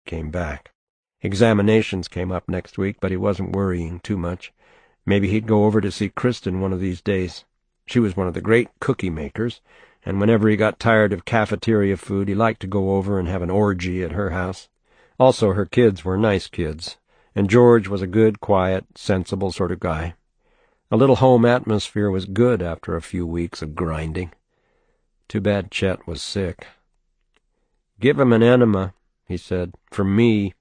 came back. Examinations came up next week, but he wasn't worrying too much. Maybe he'd go over to see Kristen one of these days. She was one of the great cookie makers, and whenever he got tired of cafeteria food, he liked to go over and have an orgy at her house. Also, her kids were nice kids, and George was a good, quiet, sensible sort of guy. A little home atmosphere was good after a few weeks of grinding. Too bad Chet was sick. "Give him an enema," he said, "from me."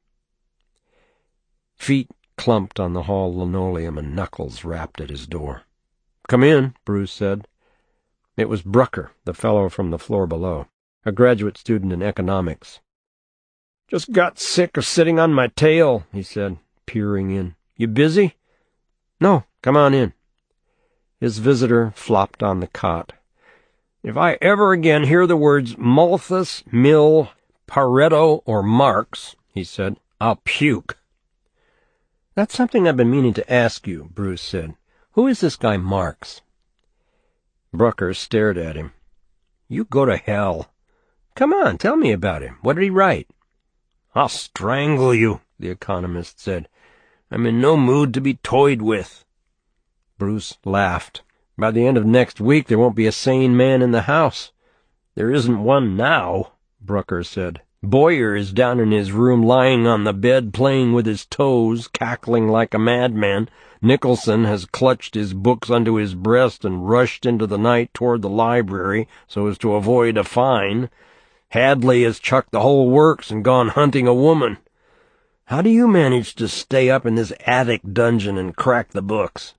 Feet clumped on the hall linoleum and knuckles rapped at his door. "Come in," Bruce said. It was Brucker, the fellow from the floor below, a graduate student in economics. "Just got sick of sitting on my tail," he said, peering in. "You busy?" "No, come on in." His visitor flopped on the cot. "If I ever again hear the words Malthus, Mill, Pareto, or Marx," he said, "I'll puke." "That's something I've been meaning to ask you," Bruce said. "Who is this guy Marx?" Brucker stared at him. "You go to hell. Come on, tell me about him. What did he write?" "I'll strangle you," the economist said. "I'm in no mood to be toyed with." Bruce laughed. "By the end of next week there won't be a sane man in the house." "There isn't one now," Brucker said. "Boyer is down in his room lying on the bed playing with his toes, cackling like a madman. Nicholson has clutched his books unto his breast and rushed into the night toward the library so as to avoid a fine. Hadley has chucked the whole works and gone hunting a woman. How do you manage to stay up in this attic dungeon and crack the books?"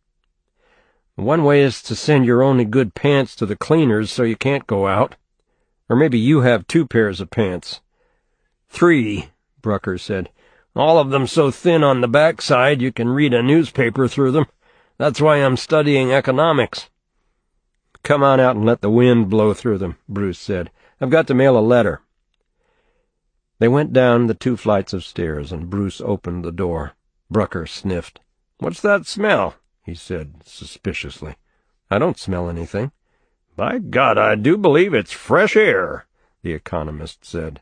"One way is to send your only good pants to the cleaners so you can't go out. Or maybe you have 2 pairs of pants." "3," Brucker said. "All of them so thin on the backside you can read a newspaper through them. That's why I'm studying economics." "Come on out and let the wind blow through them," Bruce said. "I've got to mail a letter." They went down the 2 flights of stairs, and Bruce opened the door. Brucker sniffed. "What's that smell?" he said suspiciously. "I don't smell anything." "By God, I do believe it's fresh air," the economist said.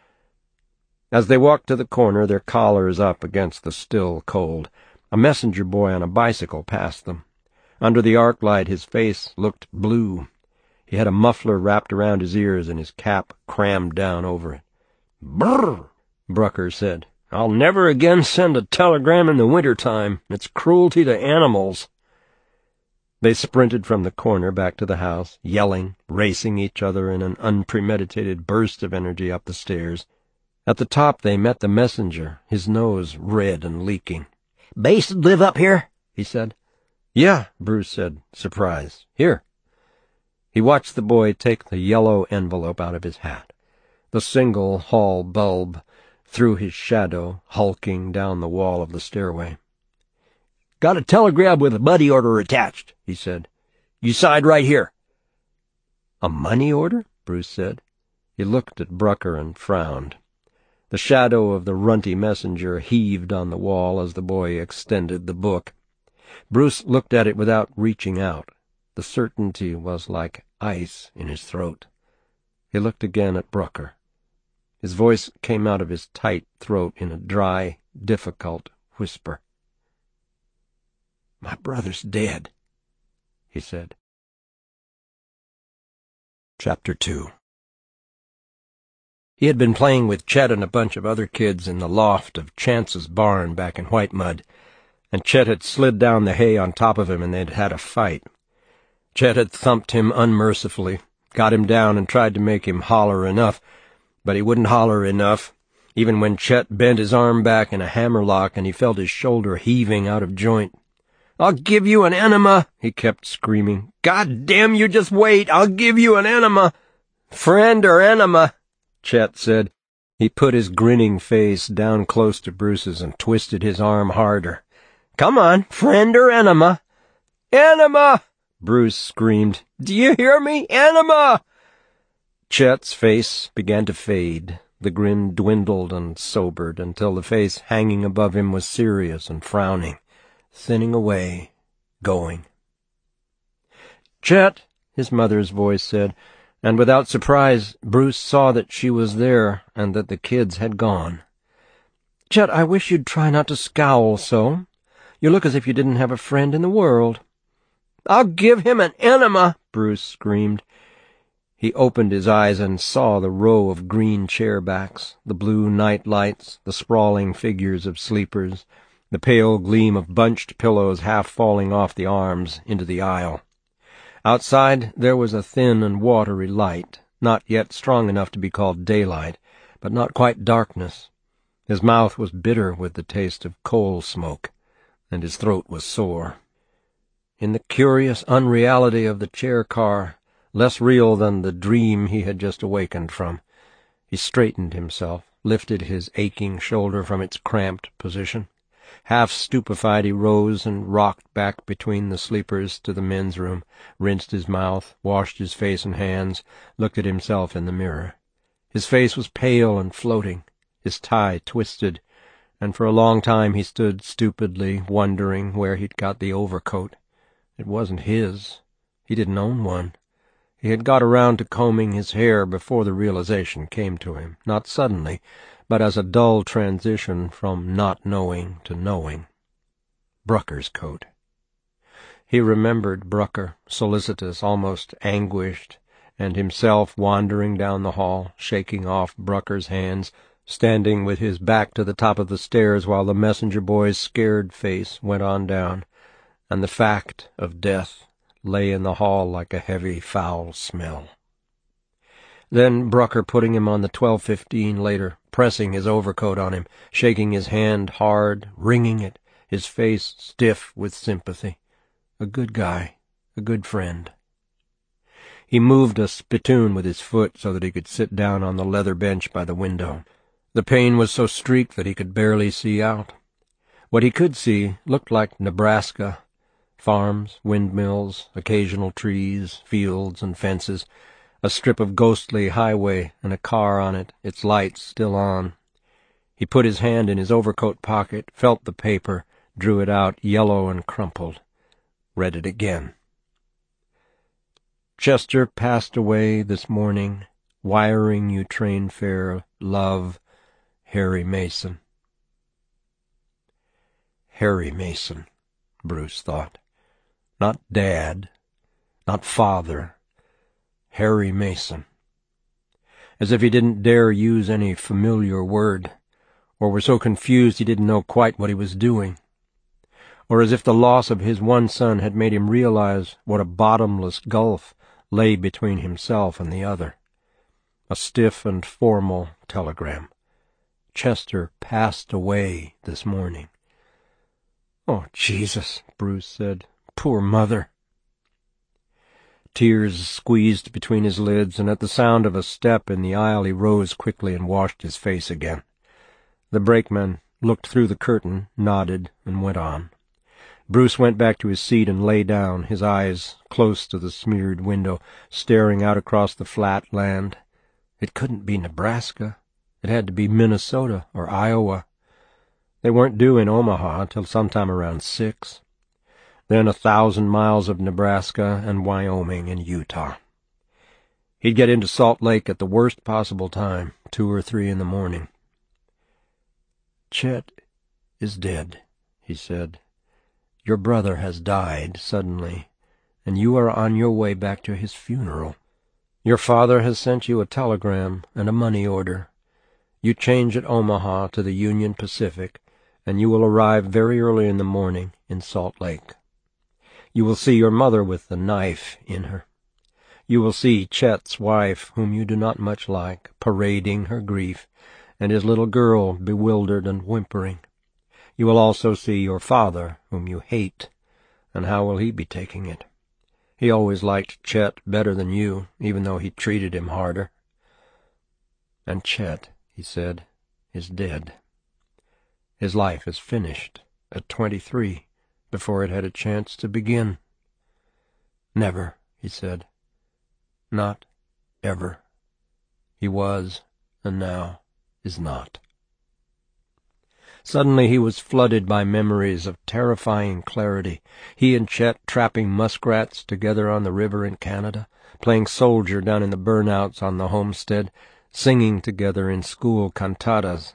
As they walked to the corner, their collars up against the still cold, a messenger boy on a bicycle passed them. Under the arc light his face looked blue. He had a muffler wrapped around his ears and his cap crammed down over it. "Brrr," Brucker said. "I'll never again send a telegram in the winter time. It's cruelty to animals." They sprinted from the corner back to the house, yelling, racing each other in an unpremeditated burst of energy up the stairs. At the top they met the messenger, his nose red and leaking. "Basin live up here?" he said. "Yeah," Bruce said, surprised. "Here." He watched the boy take the yellow envelope out of his hat. The single hall bulb threw his shadow, hulking down the wall of the stairway. "Got a telegram with a money order attached," he said. "You signed right here." "A money order?" Bruce said. He looked at Brucker and frowned. The shadow of the runty messenger heaved on the wall as the boy extended the book. Bruce looked at it without reaching out. The certainty was like ice in his throat. He looked again at Brucker. His voice came out of his tight throat in a dry, difficult whisper. "My brother's dead," he said. Chapter 2. He had been playing with Chet and a bunch of other kids in the loft of Chance's barn back in White Mud, and Chet had slid down the hay on top of him and they'd had a fight. Chet had thumped him unmercifully, got him down and tried to make him holler enough, but he wouldn't holler enough, even when Chet bent his arm back in a hammerlock and he felt his shoulder heaving out of joint. "I'll give you an enema," he kept screaming. "God damn you, just wait! I'll give you an enema!" "Friend or enema?" Chet said. He put his grinning face down close to Bruce's and twisted his arm harder. "Come on, friend or enema?" "Enema!" Bruce screamed. "Do you hear me? Enema!" Chet's face began to fade. The grin dwindled and sobered until the face hanging above him was serious and frowning, thinning away, going. "Chet," his mother's voice said, and without surprise Bruce saw that she was there and that the kids had gone. Chet, I wish you'd try not to scowl so. You look as if you didn't have a friend in the world." "I'll give him an enema," Bruce screamed. He opened his eyes and saw the row of green chair backs, the blue night lights, the sprawling figures of sleepers, the pale gleam of bunched pillows half falling off the arms into the aisle. Outside there was a thin and watery light, not yet strong enough to be called daylight, but not quite darkness. His mouth was bitter with the taste of coal smoke, and his throat was sore. In the curious unreality of the chair car, less real than the dream he had just awakened from, he straightened himself, lifted his aching shoulder from its cramped position. Half stupefied, he rose and rocked back between the sleepers to the men's room, rinsed his mouth, washed his face and hands, looked at himself in the mirror. His face was pale and floating, his tie twisted, and for a long time he stood stupidly wondering where he'd got the overcoat. It wasn't his. He didn't own one. He had got around to combing his hair before the realization came to him, not suddenly, but as a dull transition from not knowing to knowing. Brucker's coat. He remembered Brucker, solicitous, almost anguished, and himself wandering down the hall, shaking off Brucker's hands, standing with his back to the top of the stairs while the messenger boy's scared face went on down, and the fact of death lay in the hall like a heavy, foul smell. Then Brucker putting him on the 12:15 later, pressing his overcoat on him, shaking his hand hard, wringing it, his face stiff with sympathy. A good guy, a good friend. He moved a spittoon with his foot so that he could sit down on the leather bench by the window. The pane was so streaked that he could barely see out. What he could see looked like Nebraska. Farms, windmills, occasional trees, fields and fences, a strip of ghostly highway and a car on it, its lights still on. He put his hand in his overcoat pocket, felt the paper, drew it out yellow and crumpled, read it again. "Chester passed away this morning, wiring you train fare, love, Harry Mason." Harry Mason, Bruce thought. Not Dad, not Father. Harry Mason. As if he didn't dare use any familiar word, or were so confused he didn't know quite what he was doing. Or as if the loss of his one son had made him realize what a bottomless gulf lay between himself and the other. A stiff and formal telegram. Chester passed away this morning. "Oh, Jesus," Bruce said. "Poor mother." Tears squeezed between his lids, and at the sound of a step in the aisle he rose quickly and washed his face again. The brakeman looked through the curtain, nodded, and went on. Bruce went back to his seat and lay down, his eyes close to the smeared window, staring out across the flat land. It couldn't be Nebraska. It had to be Minnesota or Iowa. They weren't due in Omaha till sometime around 6. Then 1,000 miles of Nebraska and Wyoming and Utah. He'd get into Salt Lake at the worst possible time, 2 or 3 in the morning. "Chet is dead," he said. "Your brother has died suddenly, and you are on your way back to his funeral. Your father has sent you a telegram and a money order. You change at Omaha to the Union Pacific, and you will arrive very early in the morning in Salt Lake. You will see your mother with the knife in her. You will see Chet's wife, whom you do not much like, parading her grief, and his little girl bewildered and whimpering. You will also see your father, whom you hate, and how will he be taking it? He always liked Chet better than you, even though he treated him harder. And Chet," he said, "is dead. His life is finished at 23, before it had a chance to begin." "Never," he said. "Not ever. He was, and now is not." Suddenly he was flooded by memories of terrifying clarity. He and Chet trapping muskrats together on the river in Canada, playing soldier down in the burnouts on the homestead, singing together in school cantatas,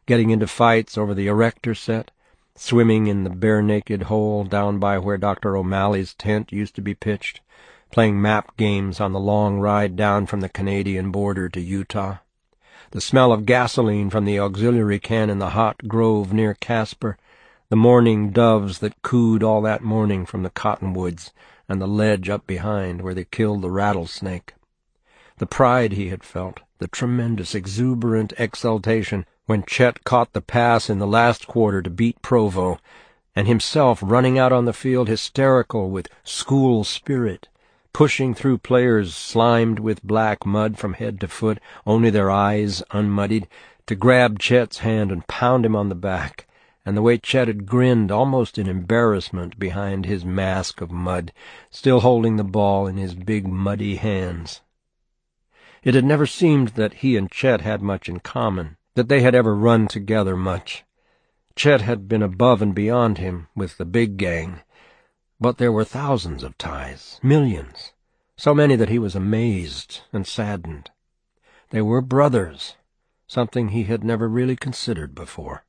getting into fights over the erector set, swimming in the bare-naked hole down by where Dr. O'Malley's tent used to be pitched, playing map games on the long ride down from the Canadian border to Utah. The smell of gasoline from the auxiliary can in the hot grove near Casper, the mourning doves that cooed all that morning from the cottonwoods, and the ledge up behind where they killed the rattlesnake. The pride he had felt, the tremendous, exuberant exultation when Chet caught the pass in the last quarter to beat Provo, and himself running out on the field hysterical with school spirit, pushing through players slimed with black mud from head to foot, only their eyes unmuddied, to grab Chet's hand and pound him on the back, and the way Chet had grinned almost in embarrassment behind his mask of mud, still holding the ball in his big muddy hands. It had never seemed that he and Chet had much in common, that they had ever run together much. Chet had been above and beyond him with the big gang, but there were thousands of ties, millions, so many that he was amazed and saddened. They were brothers, something he had never really considered before.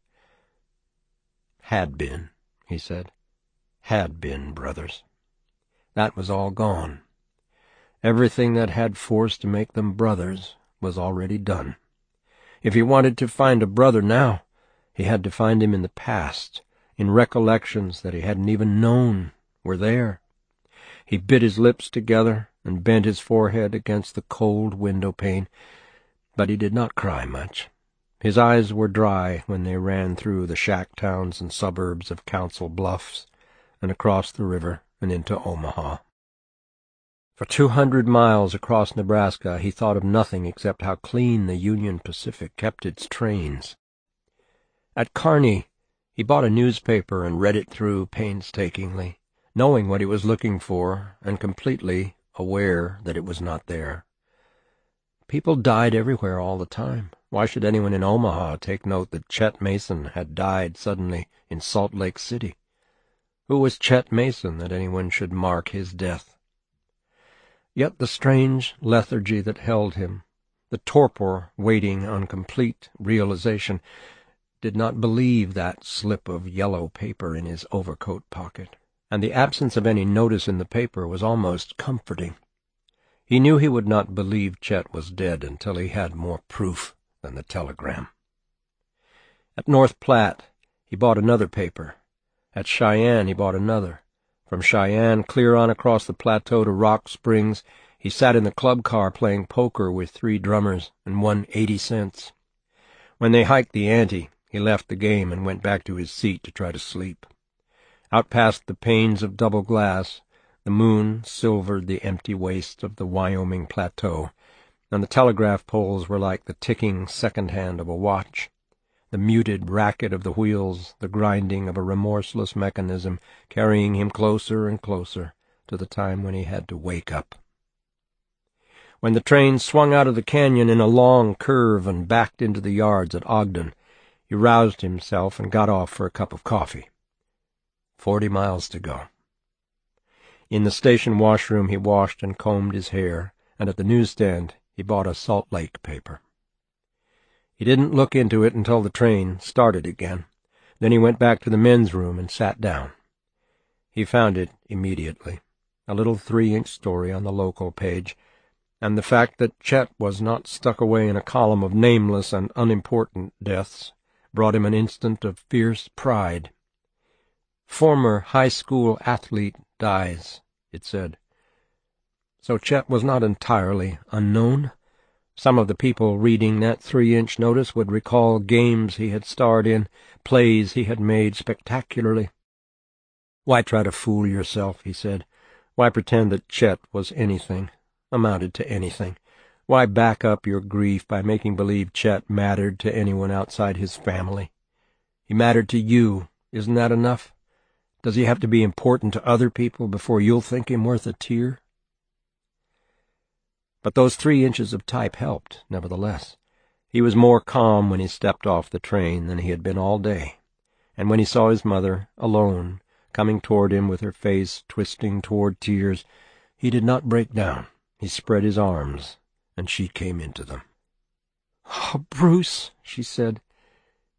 Had been, he said. Had been brothers. That was all gone. Everything that had force to make them brothers was already done. If he wanted to find a brother now, he had to find him in the past, in recollections that he hadn't even known were there. He bit his lips together and bent his forehead against the cold window pane, but he did not cry much. His eyes were dry when they ran through the shack towns and suburbs of Council Bluffs and across the river and into Omaha. For 200 miles across Nebraska he thought of nothing except how clean the Union Pacific kept its trains. At Kearney he bought a newspaper and read it through painstakingly, knowing what he was looking for and completely aware that it was not there. People died everywhere all the time. Why should anyone in Omaha take note that Chet Mason had died suddenly in Salt Lake City? Who was Chet Mason that anyone should mark his death? Yet the strange lethargy that held him, the torpor waiting on complete realization, did not believe that slip of yellow paper in his overcoat pocket, and the absence of any notice in the paper was almost comforting. He knew he would not believe Chet was dead until he had more proof than the telegram. At North Platte he bought another paper. At Cheyenne he bought another. From Cheyenne clear on across the plateau to Rock Springs, he sat in the club car playing poker with 3 drummers and won 80 cents. When they hiked the ante, he left the game and went back to his seat to try to sleep. Out past the panes of double glass, the moon silvered the empty waste of the Wyoming plateau, and the telegraph poles were like the ticking second hand of a watch. The muted racket of the wheels, the grinding of a remorseless mechanism, carrying him closer and closer to the time when he had to wake up. When the train swung out of the canyon in a long curve and backed into the yards at Ogden, he roused himself and got off for a cup of coffee. 40 miles to go. In the station washroom he washed and combed his hair, and at the newsstand he bought a Salt Lake paper. He didn't look into it until the train started again. Then he went back to the men's room and sat down. He found it immediately, a little 3-inch story on the local page, and the fact that Chet was not stuck away in a column of nameless and unimportant deaths brought him an instant of fierce pride. "Former high school athlete dies," it said. So Chet was not entirely unknown. Some of the people reading that 3-inch notice would recall games he had starred in, plays he had made spectacularly. "Why try to fool yourself?" he said. "Why pretend that Chet was anything, amounted to anything? Why back up your grief by making believe Chet mattered to anyone outside his family? He mattered to you. Isn't that enough? Does he have to be important to other people before you'll think him worth a tear?" But those 3 inches of type helped, nevertheless. He was more calm when he stepped off the train than he had been all day, and when he saw his mother, alone, coming toward him with her face twisting toward tears, he did not break down. He spread his arms, and she came into them. "Oh, Bruce," she said,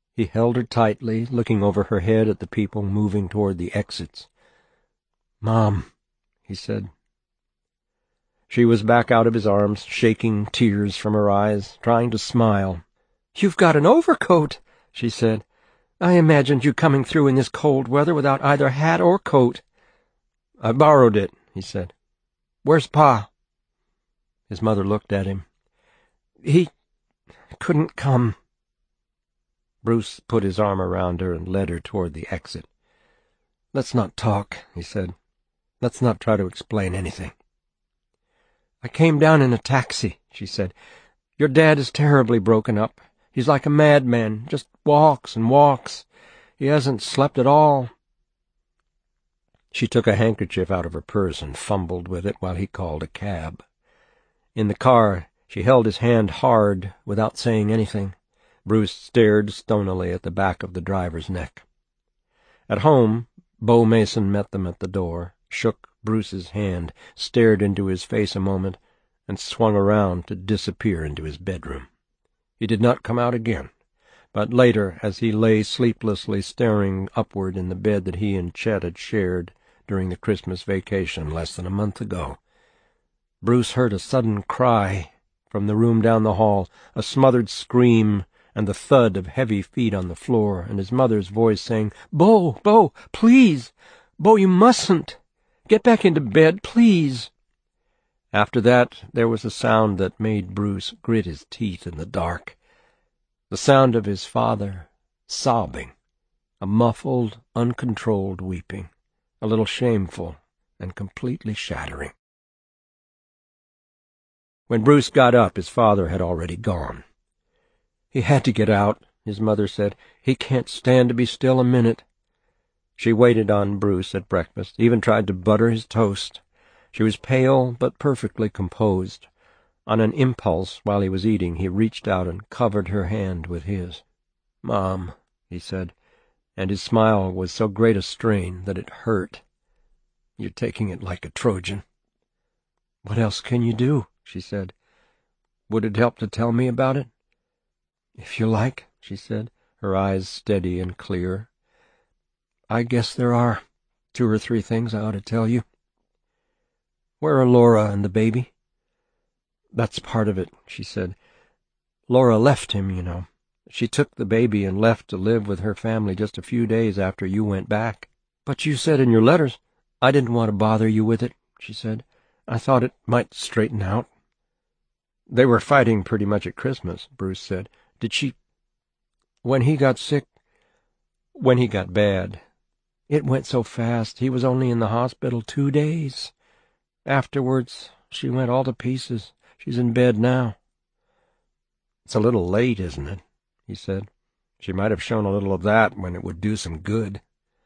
He held her tightly, looking over her head at the people moving toward the exits. "Mom," he said. She was back out of his arms, shaking tears from her eyes, trying to smile. "You've got an overcoat," she said. "I imagined you coming through in this cold weather without either hat or coat." "I borrowed it," he said. "Where's Pa?" His mother looked at him. "He couldn't come." Bruce put his arm around her and led her toward the exit. "Let's not talk," he said. "Let's not try to explain anything." "I came down in a taxi," she said. "Your dad is terribly broken up. He's like a madman, just walks and walks. He hasn't slept at all." She took a handkerchief out of her purse and fumbled with it while he called a cab. In the car, she held his hand hard without saying anything. Bruce stared stonily at the back of the driver's neck. At home, Bo Mason met them at the door, shook Bruce's hand, stared into his face a moment, and swung around to disappear into his bedroom. He did not come out again, but later, as he lay sleeplessly staring upward in the bed that he and Chet had shared during the Christmas vacation less than a month ago, Bruce heard a sudden cry from the room down the hall, a smothered scream, and the thud of heavy feet on the floor, and his mother's voice saying, Bo, please! Bo, you mustn't! Get back into bed, please!" After that, there was a sound that made Bruce grit his teeth in the dark. The sound of his father sobbing, a muffled, uncontrolled weeping, a little shameful and completely shattering. When Bruce got up, his father had already gone. "He had to get out," his mother said. "He can't stand to be still a minute." She waited on Bruce at breakfast, even tried to butter his toast. She was pale but perfectly composed. On an impulse, while he was eating, he reached out and covered her hand with his. "Mom," he said, and his smile was so great a strain that it hurt. "You're taking it like a Trojan." "What else can you do?" she said. "Would it help to tell me about it?" "If you like," she said, her eyes steady and clear. "I guess there are 2 or 3 things I ought to tell you." "Where are Laura and the baby?" "That's part of it," she said. "Laura left him, you know. She took the baby and left to live with her family just a few days after you went back." "But you said in your letters—" "I didn't want to bother you with it," she said. "I thought it might straighten out." "They were fighting pretty much at Christmas," Bruce said. "Did she—" "When he got sick, when he got bad. It went so fast. He was only in the hospital 2 days. Afterwards, she went all to pieces. She's in bed now." "It's a little late, isn't it?" he said. "She might have shown a little of that when it would do some good."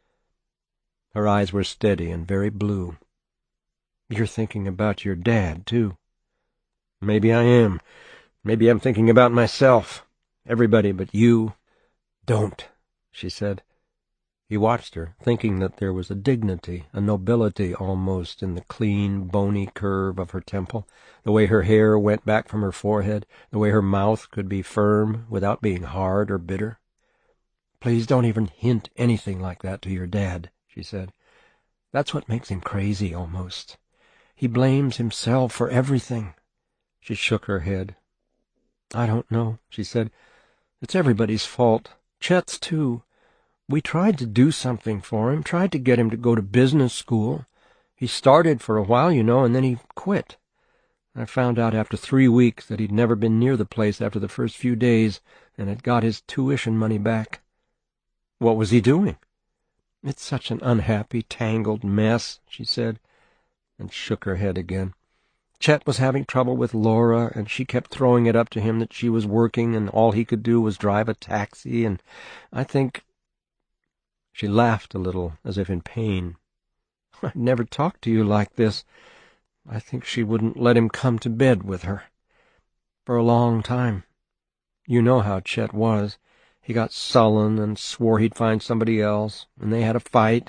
Her eyes were steady and very blue. "You're thinking about your dad, too." "Maybe I am. Maybe I'm thinking about myself. Everybody but you." "Don't," she said. He watched her, thinking that there was a dignity, a nobility almost, in the clean, bony curve of her temple, the way her hair went back from her forehead, the way her mouth could be firm without being hard or bitter. "Please don't even hint anything like that to your dad," she said. "That's what makes him crazy, almost. He blames himself for everything." She shook her head. "I don't know," she said. "It's everybody's fault. Chet's, too. We tried to do something for him, tried to get him to go to business school. He started for a while, you know, and then he quit. I found out after 3 weeks that he'd never been near the place after the first few days and had got his tuition money back." "What was he doing?" "It's such an unhappy, tangled mess," she said, and shook her head again. "Chet was having trouble with Laura, and she kept throwing it up to him that she was working and all he could do was drive a taxi, and I think—" She laughed a little, as if in pain. "I'd never talked to you like this. I think she wouldn't let him come to bed with her. For a long time. You know how Chet was. He got sullen and swore he'd find somebody else, and they had a fight."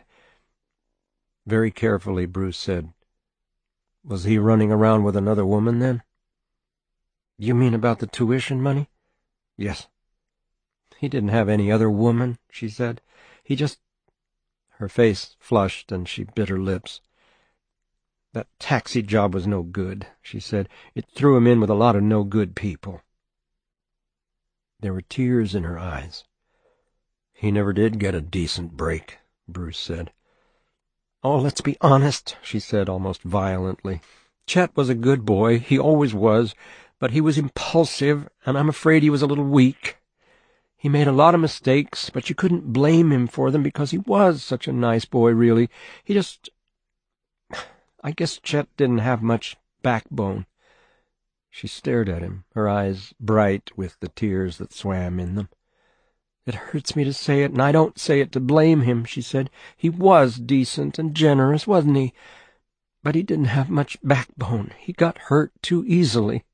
Very carefully, Bruce said, "Was he running around with another woman then?" "You mean about the tuition money?" "Yes." He didn't have any other woman, she said. He just—" Her face flushed and she bit her lips. "That taxi job was no good," she said. "It threw him in with a lot of no-good people." There were tears in her eyes. "He never did get a decent break," Bruce said. "Oh, let's be honest," she said almost violently. "Chet was a good boy. He always was. But he was impulsive, and I'm afraid he was a little weak. He made a lot of mistakes, but you couldn't blame him for them because he was such a nice boy, really. He just— I guess Chet didn't have much backbone." She stared at him, her eyes bright with the tears that swam in them. "It hurts me to say it, and I don't say it to blame him," she said. "He was decent and generous, wasn't he? But he didn't have much backbone. He got hurt too easily."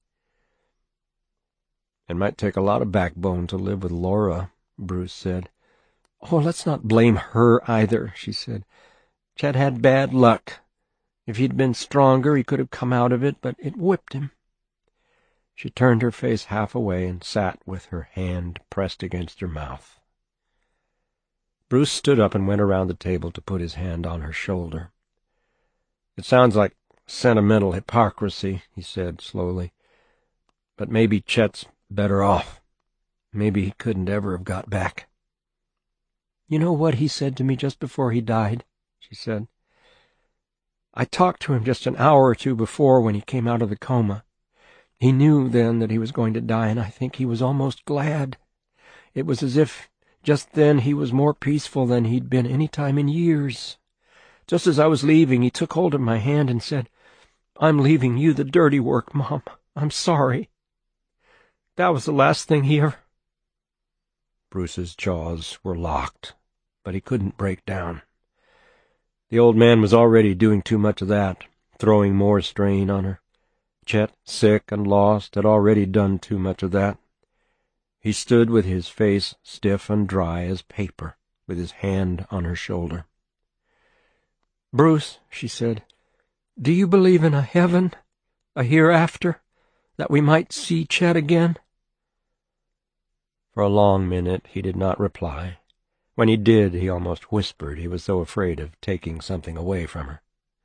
"It might take a lot of backbone to live with Laura," Bruce said. "Oh, let's not blame her either," she said. "Chet had bad luck. If he'd been stronger, he could have come out of it, but it whipped him." She turned her face half away and sat with her hand pressed against her mouth. Bruce stood up and went around the table to put his hand on her shoulder. "It sounds like sentimental hypocrisy," he said slowly. "But maybe Chet's better off. Maybe he couldn't ever have got back." "You know what he said to me just before he died?" she said. "I talked to him just an hour or two before when he came out of the coma. He knew then that he was going to die, and I think he was almost glad. It was as if just then he was more peaceful than he'd been any time in years. Just as I was leaving, he took hold of my hand and said, 'I'm leaving you the dirty work, Mom. I'm sorry.' That was the last thing he ever—" Bruce's jaws were locked, but he couldn't break down. The old man was already doing too much of that, throwing more strain on her. Chet, sick and lost, had already done too much of that. He stood with his face stiff and dry as paper, with his hand on her shoulder. "Bruce," she said, "do you believe in a heaven, a hereafter, that we might see Chet again?" For a long minute he did not reply. When he did, he almost whispered. He was so afraid of taking something away from her.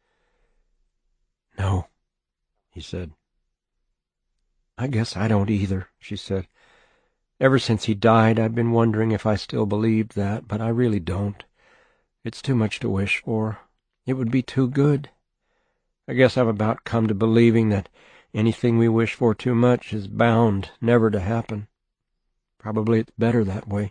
"No," he said. "I guess I don't either," she said. "Ever since he died, I've been wondering if I still believed that, but I really don't. It's too much to wish for. It would be too good. I guess I've about come to believing that anything we wish for too much is bound never to happen. Probably it's better that way."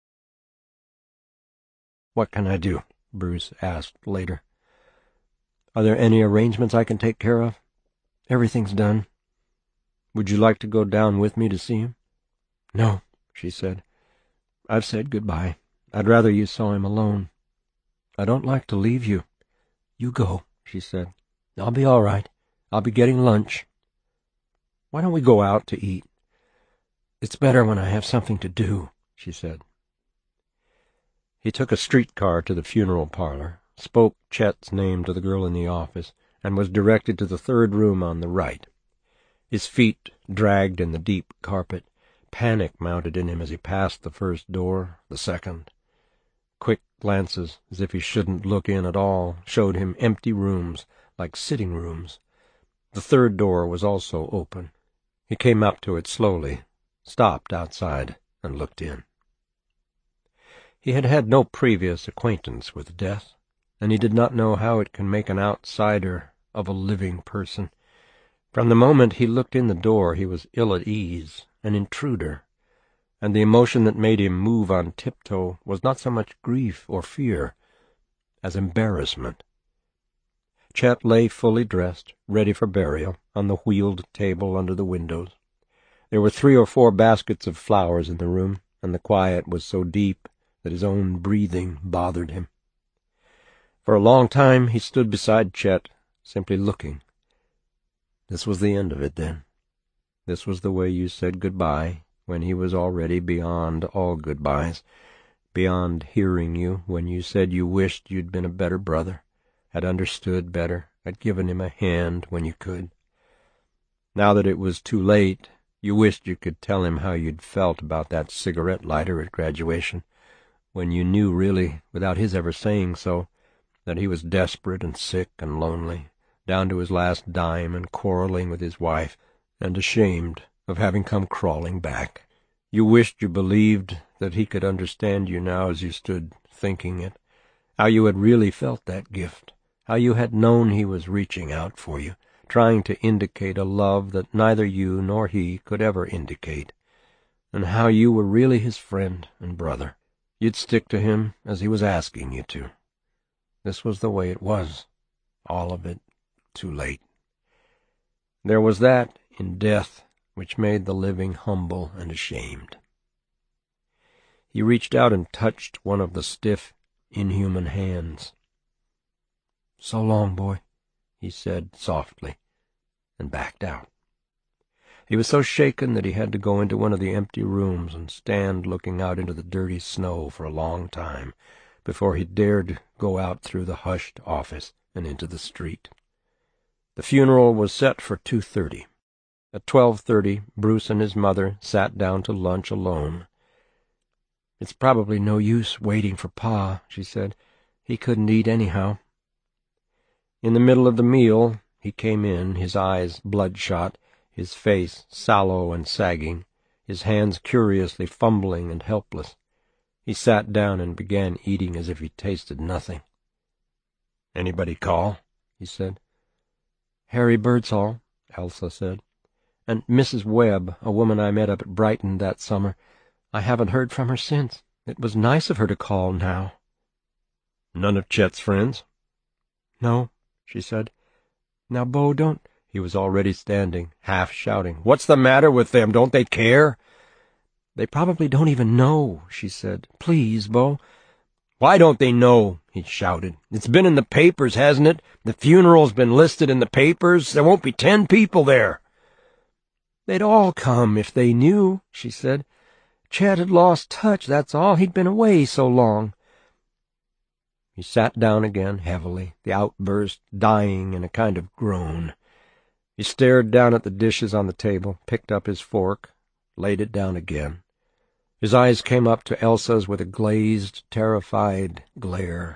"What can I do?" Bruce asked later. "Are there any arrangements I can take care of?" "Everything's done." "Would you like to go down with me to see him?" "No," she said. "I've said goodbye. I'd rather you saw him alone." "I don't like to leave you." "You go," she said. "I'll be all right. I'll be getting lunch." "Why don't we go out to eat?" "It's better when I have something to do," she said. He took a streetcar to the funeral parlor, spoke Chet's name to the girl in the office, and was directed to the third room on the right. His feet dragged in the deep carpet. Panic mounted in him as he passed the first door, the second. Quick glances, as if he shouldn't look in at all, showed him empty rooms, like sitting rooms. The third door was also open. He came up to it slowly, stopped outside, and looked in. He had had no previous acquaintance with death, and he did not know how it can make an outsider of a living person. From the moment he looked in the door he was ill at ease, an intruder, and the emotion that made him move on tiptoe was not so much grief or fear as embarrassment. Chet lay fully dressed, ready for burial, on the wheeled table under the windows. There were 3 or 4 baskets of flowers in the room, and the quiet was so deep that his own breathing bothered him. For a long time he stood beside Chet, simply looking. This was the end of it, then. This was the way you said goodbye, when he was already beyond all goodbyes, beyond hearing you when you said you wished you'd been a better brother, had understood better, had given him a hand when you could. Now that it was too late, You wished you could tell him how you'd felt about that cigarette lighter at graduation, when you knew really, without his ever saying so, that he was desperate and sick and lonely, down to his last dime and quarreling with his wife, and ashamed of having come crawling back. You wished you believed that he could understand you now as you stood thinking it, how you had really felt that gift, how you had known he was reaching out for you, trying to indicate a love that neither you nor he could ever indicate, and how you were really his friend and brother. You'd stick to him as he was asking you to. This was the way it was, all of it too late. There was that in death which made the living humble and ashamed. He reached out and touched one of the stiff, inhuman hands. "So long, boy," he said softly, and backed out. He was so shaken that he had to go into one of the empty rooms and stand looking out into the dirty snow for a long time before he dared go out through the hushed office and into the street. The funeral was set for 2:30. At 12:30, Bruce and his mother sat down to lunch alone. "It's probably no use waiting for Pa," she said. "He couldn't eat anyhow." In the middle of the meal, he came in, his eyes bloodshot, his face sallow and sagging, his hands curiously fumbling and helpless. He sat down and began eating as if he tasted nothing. "Anybody call?" he said. "Harry Birdsall," Elsa said. "And Mrs. Webb, a woman I met up at Brighton that summer. I haven't heard from her since. It was nice of her to call now." "None of Chet's friends?" "No," she said. "Now, Bo, don't—" He was already standing, half shouting. "What's the matter with them? Don't they care?" "They probably don't even know," she said. "Please, Bo." "Why don't they know?" he shouted. "It's been in the papers, hasn't it? The funeral's been listed in the papers. There won't be 10 people there." "They'd all come if they knew," she said. "Chet had lost touch, that's all. He'd been away so long." He sat down again heavily, the outburst dying in a kind of groan. He stared down at the dishes on the table, picked up his fork, laid it down again. His eyes came up to Elsa's with a glazed, terrified glare.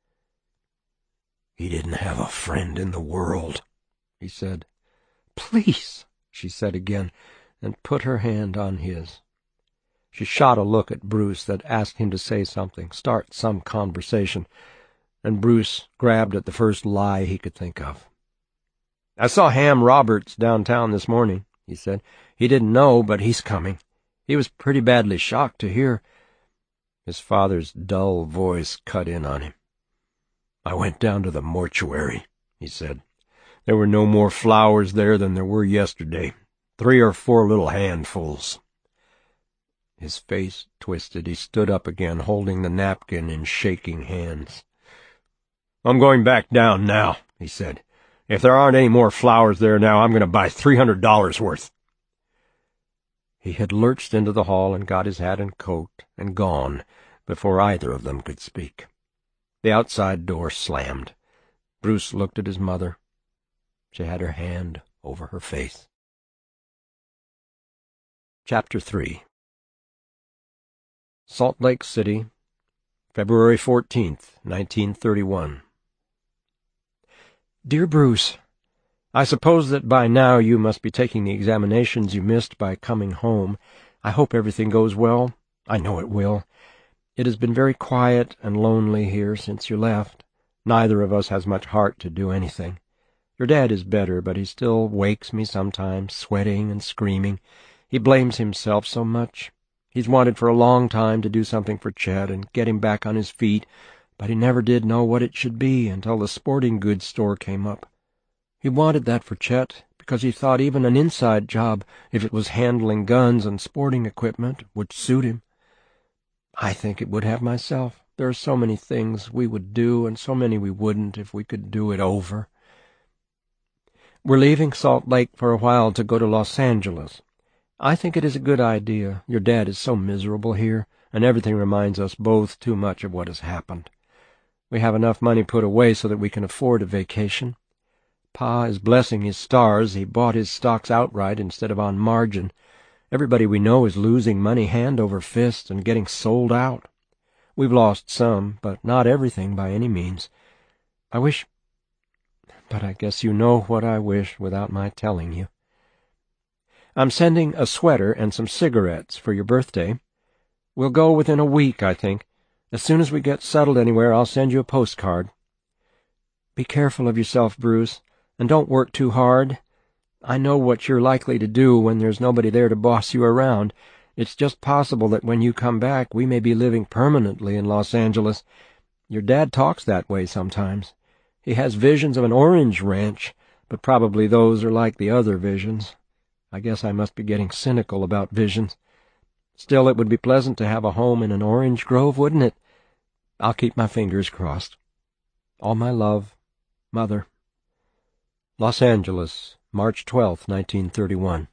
"He didn't have a friend in the world," he said. "Please," she said again, and put her hand on his. She shot a look at Bruce that asked him to say something, start some conversation, and Bruce grabbed at the first lie he could think of. "I saw Ham Roberts downtown this morning," he said. "He didn't know, but he's coming. He was pretty badly shocked to hear—" His father's dull voice cut in on him. "I went down to the mortuary," he said. "There were no more flowers there than there were yesterday. 3 or 4 little handfuls." His face twisted. He stood up again, holding the napkin in shaking hands. "I'm going back down now," he said. "If there aren't any more flowers there now, I'm going to buy $300 worth." He had lurched into the hall and got his hat and coat and gone before either of them could speak. The outside door slammed. Bruce looked at his mother. She had her hand over her face. Chapter 3. Salt Lake City, February 14th, 1931. Dear Bruce, I suppose that by now you must be taking the examinations you missed by coming home. I hope everything goes well. I know it will. It has been very quiet and lonely here since you left. Neither of us has much heart to do anything. Your dad is better, but he still wakes me sometimes, sweating and screaming. He blames himself so much. He's wanted for a long time to do something for Chet and get him back on his feet, but he never did know what it should be until the sporting goods store came up. He wanted that for Chet because he thought even an inside job, if it was handling guns and sporting equipment, would suit him. I think it would have myself. There are so many things we would do and so many we wouldn't if we could do it over. We're leaving Salt Lake for a while to go to Los Angeles. I think it is a good idea. Your dad is so miserable here, and everything reminds us both too much of what has happened. We have enough money put away so that we can afford a vacation. Pa is blessing his stars. He bought his stocks outright instead of on margin. Everybody we know is losing money hand over fist and getting sold out. We've lost some, but not everything by any means. I wish... but I guess you know what I wish without my telling you. I'm sending a sweater and some cigarettes for your birthday. We'll go within a week, I think. As soon as we get settled anywhere, I'll send you a postcard. Be careful of yourself, Bruce, and don't work too hard. I know what you're likely to do when there's nobody there to boss you around. It's just possible that when you come back, we may be living permanently in Los Angeles. Your dad talks that way sometimes. He has visions of an orange ranch, but probably those are like the other visions. I guess I must be getting cynical about visions. Still, it would be pleasant to have a home in an orange grove, wouldn't it? I'll keep my fingers crossed. All my love, Mother. Los Angeles, March 12, 1931.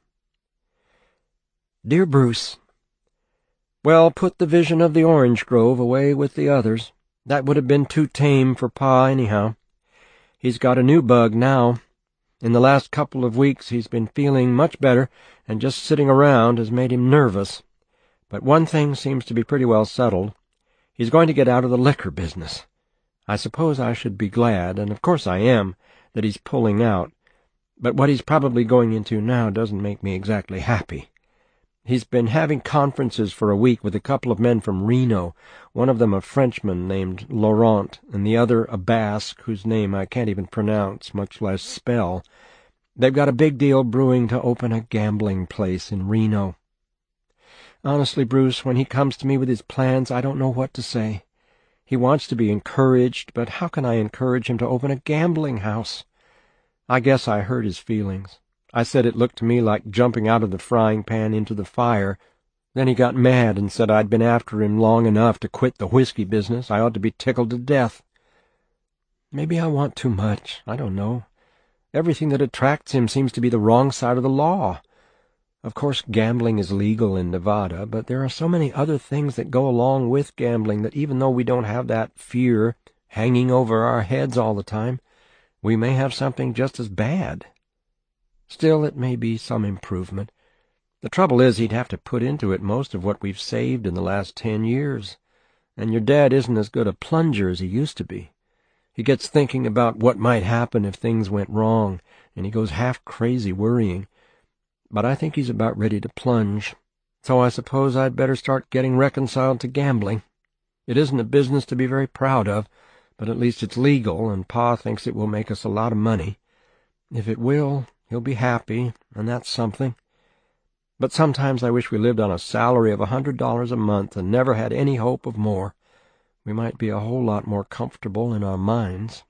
Dear Bruce, well, put the vision of the orange grove away with the others. That would have been too tame for Pa anyhow. He's got a new bug now. In the last couple of weeks he's been feeling much better, and just sitting around has made him nervous. But one thing seems to be pretty well settled. He's going to get out of the liquor business. I suppose I should be glad, and of course I am, that he's pulling out. But what he's probably going into now doesn't make me exactly happy. He's been having conferences for a week with a couple of men from Reno, one of them a Frenchman named Laurent, and the other a Basque whose name I can't even pronounce, much less spell. They've got a big deal brewing to open a gambling place in Reno. Honestly, Bruce, when he comes to me with his plans, I don't know what to say. He wants to be encouraged, but how can I encourage him to open a gambling house? I guess I hurt his feelings. I said it looked to me like jumping out of the frying pan into the fire. Then he got mad and said I'd been after him long enough to quit the whiskey business. I ought to be tickled to death. Maybe I want too much. I don't know. Everything that attracts him seems to be the wrong side of the law. Of course, gambling is legal in Nevada, but there are so many other things that go along with gambling that even though we don't have that fear hanging over our heads all the time, we may have something just as bad. Still, it may be some improvement. The trouble is he'd have to put into it most of what we've saved in the last 10 years, and your dad isn't as good a plunger as he used to be. He gets thinking about what might happen if things went wrong, and he goes half crazy worrying. But I think he's about ready to plunge, so I suppose I'd better start getting reconciled to gambling. It isn't a business to be very proud of, but at least it's legal, and Pa thinks it will make us a lot of money. If it will, he'll be happy, and that's something. But sometimes I wish we lived on a salary of $100 a month and never had any hope of more. We might be a whole lot more comfortable in our minds.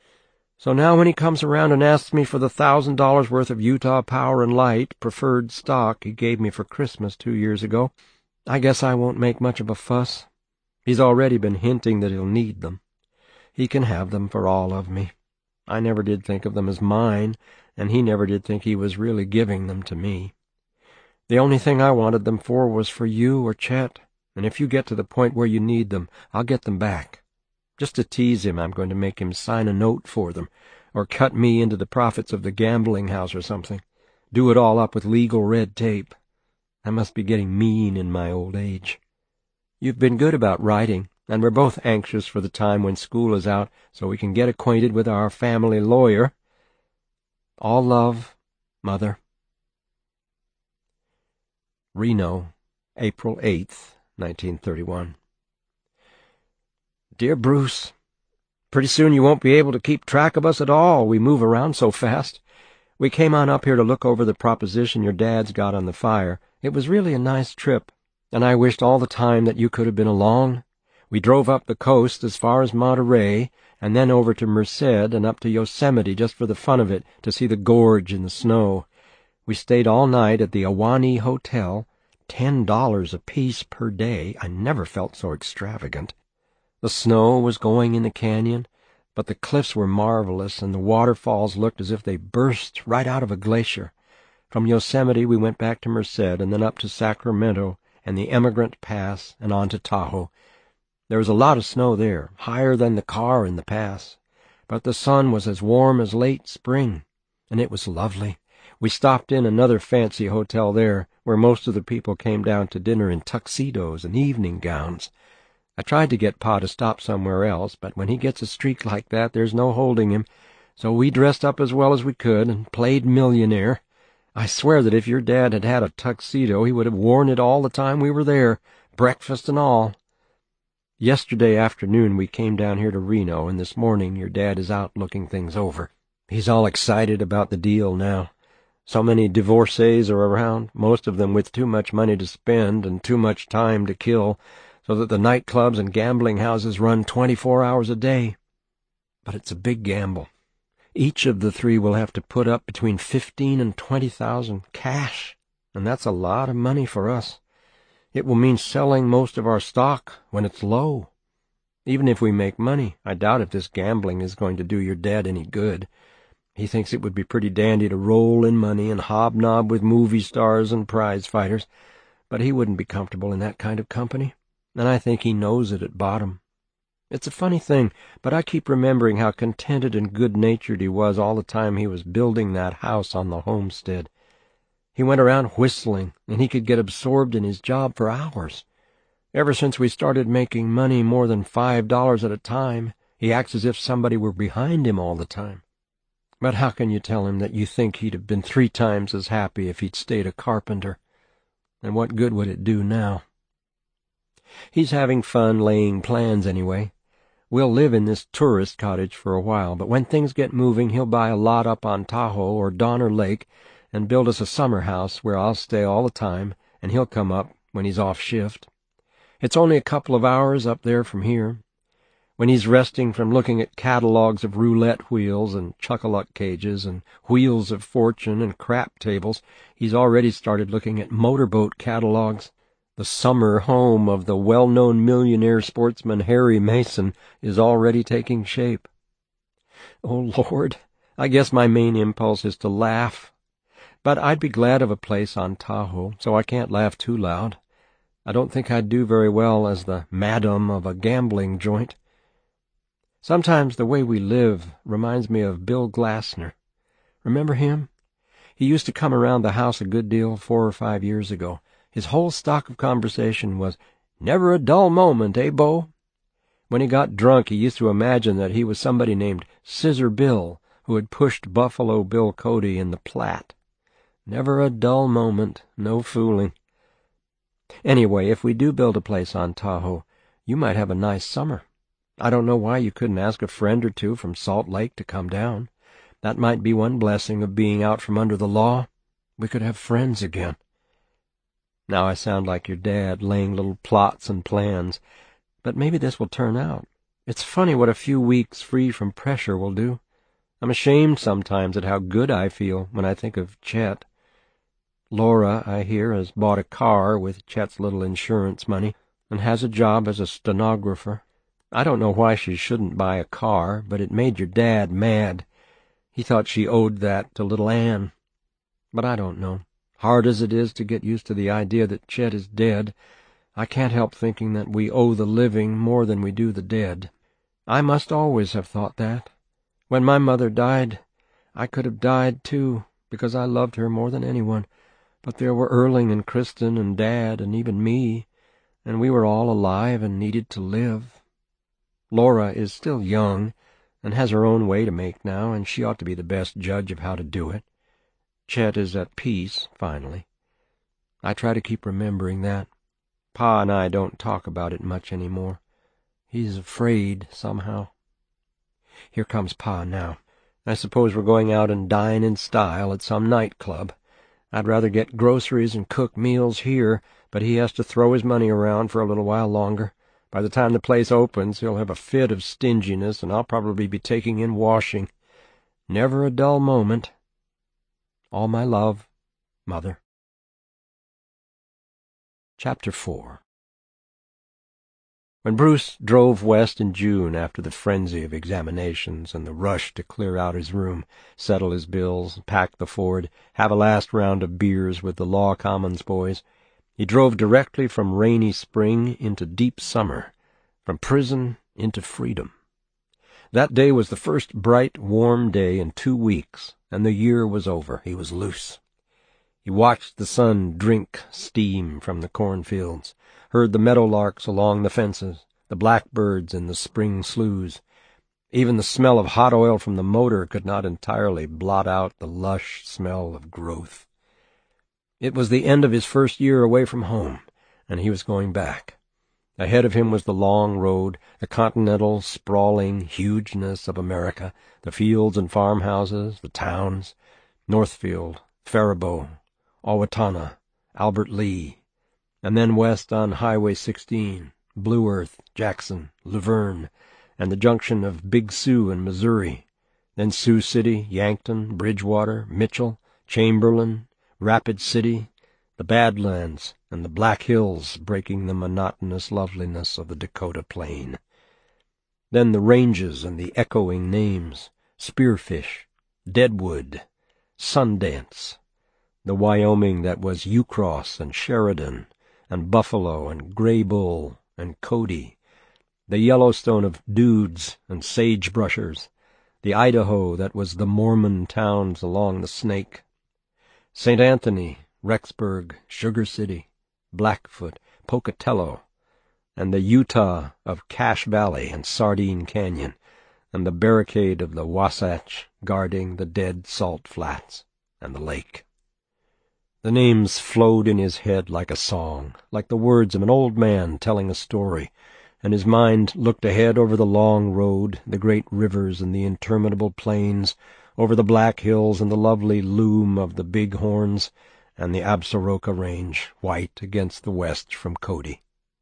So now when he comes around and asks me for the $1,000 worth of Utah Power and Light preferred stock he gave me for Christmas 2 years ago, I guess I won't make much of a fuss. He's already been hinting that he'll need them. He can have them for all of me. I never did think of them as mine, and he never did think he was really giving them to me. The only thing I wanted them for was for you or Chet, and if you get to the point where you need them, I'll get them back. Just to tease him, I'm going to make him sign a note for them, or cut me into the profits of the gambling house or something. Do it all up with legal red tape. I must be getting mean in my old age. You've been good about writing, and we're both anxious for the time when school is out so we can get acquainted with our family lawyer. All love, Mother. Reno, April 8th, 1931. Dear Bruce, pretty soon you won't be able to keep track of us at all. We move around so fast. We came on up here to look over the proposition your dad's got on the fire. It was really a nice trip, and I wished all the time that you could have been along. We drove up the coast as far as Monterey, and then over to Merced and up to Yosemite just for the fun of it, to see the gorge in the snow. We stayed all night at the Ahwahnee Hotel, $10 apiece per day. I never felt so extravagant. The snow was going in the canyon, but the cliffs were marvelous, and the waterfalls looked as if they burst right out of a glacier. From Yosemite we went back to Merced, and then up to Sacramento and the Emigrant Pass and on to Tahoe. There was a lot of snow there, higher than the car in the pass, but the sun was as warm as late spring, and it was lovely. We stopped in another fancy hotel there, where most of the people came down to dinner in tuxedos and evening gowns. I tried to get Pa to stop somewhere else, but when he gets a streak like that, there's no holding him, so we dressed up as well as we could and played millionaire. I swear that if your dad had had a tuxedo, he would have worn it all the time we were there, breakfast and all. Yesterday afternoon we came down here to Reno, and this morning your dad is out looking things over. He's all excited about the deal now. So many divorcees are around, most of them with too much money to spend and too much time to kill, so that the nightclubs and gambling houses run 24 hours a day. But it's a big gamble. Each of the three will have to put up between $15,000 and $20,000 cash, and that's a lot of money for us. It will mean selling most of our stock when it's low. Even if we make money, I doubt if this gambling is going to do your dad any good. He thinks it would be pretty dandy to roll in money and hobnob with movie stars and prize fighters, but he wouldn't be comfortable in that kind of company, and I think he knows it at bottom. It's a funny thing, but I keep remembering how contented and good-natured he was all the time he was building that house on the homestead. He went around whistling, and he could get absorbed in his job for hours. Ever since we started making money more than $5 at a time, he acts as if somebody were behind him all the time. But how can you tell him that you think he'd have been 3 times as happy if he'd stayed a carpenter? And what good would it do now? He's having fun laying plans anyway. We'll live in this tourist cottage for a while, but when things get moving, he'll buy a lot up on Tahoe or Donner Lake and build us a summer house where I'll stay all the time, and he'll come up when he's off shift. It's only a couple of hours up there from here. When he's resting from looking at catalogs of roulette wheels and chuck-a-luck cages and wheels of fortune and crap tables, he's already started looking at motorboat catalogs. The summer home of the well-known millionaire sportsman Harry Mason is already taking shape. Oh, Lord, I guess my main impulse is to laugh. But I'd be glad of a place on Tahoe, so I can't laugh too loud. I don't think I'd do very well as the madam of a gambling joint. Sometimes the way we live reminds me of Bill Glassner. Remember him? He used to come around the house a good deal 4 or 5 years ago. His whole stock of conversation was, "Never a dull moment, eh, Bo?" When he got drunk, he used to imagine that he was somebody named Scissor Bill, who had pushed Buffalo Bill Cody in the Platte. Never a dull moment, no fooling. Anyway, if we do build a place on Tahoe, you might have a nice summer. I don't know why you couldn't ask a friend or two from Salt Lake to come down. That might be one blessing of being out from under the law. We could have friends again. Now I sound like your dad, laying little plots and plans, but maybe this will turn out. It's funny what a few weeks free from pressure will do. I'm ashamed sometimes at how good I feel when I think of Chet. Laura, I hear, has bought a car with Chet's little insurance money and has a job as a stenographer. I don't know why she shouldn't buy a car, but it made your dad mad. He thought she owed that to little Anne. But I don't know. Hard as it is to get used to the idea that Chet is dead, I can't help thinking that we owe the living more than we do the dead. I must always have thought that. When my mother died, I could have died too, because I loved her more than anyone, but there were Erling and Kristen and Dad and even me, and we were all alive and needed to live. Laura is still young and has her own way to make now, and she ought to be the best judge of how to do it. Chet is at peace, finally. I try to keep remembering that. Pa and I don't talk about it much anymore. He's afraid, somehow. Here comes Pa now. I suppose we're going out and dine in style at some nightclub. I'd rather get groceries and cook meals here, but he has to throw his money around for a little while longer. By the time the place opens, he'll have a fit of stinginess, and I'll probably be taking in washing. Never a dull moment. All my love, Mother. Chapter 4. When Bruce drove west in June after the frenzy of examinations and the rush to clear out his room, settle his bills, pack the Ford, have a last round of beers with the Law Commons boys, he drove directly from rainy spring into deep summer, from prison into freedom. That day was the first bright, warm day in 2 weeks, and the year was over. He was loose. He watched the sun drink steam from the cornfields, heard the meadowlarks along the fences, the blackbirds in the spring sloughs. Even the smell of hot oil from the motor could not entirely blot out the lush smell of growth. It was the end of his first year away from home, and he was going back. Ahead of him was the long road, the continental, sprawling hugeness of America, the fields and farmhouses, the towns, Northfield, Faribault, Owatonna, Albert Lea, and then west on Highway 16, Blue Earth, Jackson, Luverne, and the junction of Big Sioux and Missouri, then Sioux City, Yankton, Bridgewater, Mitchell, Chamberlain, Rapid City, the Badlands, and the Black Hills breaking the monotonous loveliness of the Dakota Plain. Then the ranges and the echoing names, Spearfish, Deadwood, Sundance, the Wyoming that was Ucross and Sheridan, and Buffalo and Gray Bull and Cody, the Yellowstone of Dudes and Sagebrushers, the Idaho that was the Mormon towns along the Snake, St. Anthony, Rexburg, Sugar City, Blackfoot, Pocatello, and the Utah of Cache Valley and Sardine Canyon, and the barricade of the Wasatch guarding the dead salt flats and the lake. The names flowed in his head like a song, like the words of an old man telling a story, and his mind looked ahead over the long road, the great rivers and the interminable plains, over the Black Hills and the lovely loom of the Big Horns, and the Absaroka Range, white against the west from Cody.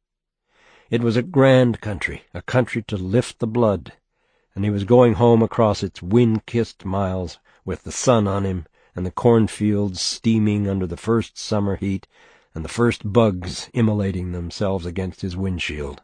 It was a grand country, a country to lift the blood, and he was going home across its wind-kissed miles, with the sun on him, and the cornfields steaming under the first summer heat, and the first bugs immolating themselves against his windshield.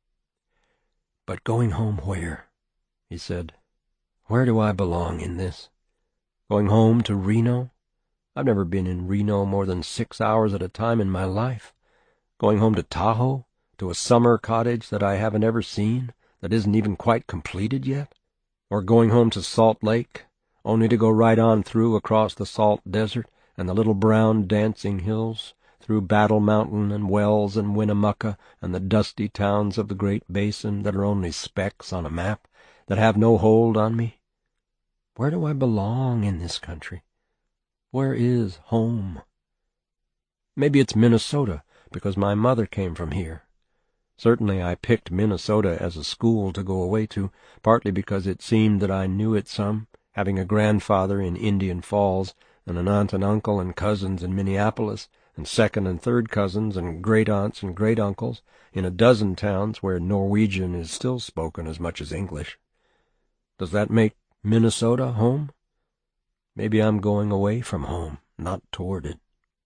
"But going home where?" he said. "Where do I belong in this? Going home to Reno? I've never been in Reno more than 6 hours at a time in my life. Going home to Tahoe, to a summer cottage that I haven't ever seen, that isn't even quite completed yet? Or going home to Salt Lake, only to go right on through across the salt desert and the little brown dancing hills, through Battle Mountain and Wells and Winnemucca and the dusty towns of the Great Basin that are only specks on a map, that have no hold on me? Where do I belong in this country? Where is home? Maybe it's Minnesota, because my mother came from here. Certainly I picked Minnesota as a school to go away to, partly because it seemed that I knew it some, having a grandfather in Indian Falls, and an aunt and uncle and cousins in Minneapolis, and second and third cousins and great-aunts and great-uncles in a dozen towns where Norwegian is still spoken as much as English. Does that make Minnesota home? Maybe I'm going away from home, not toward it.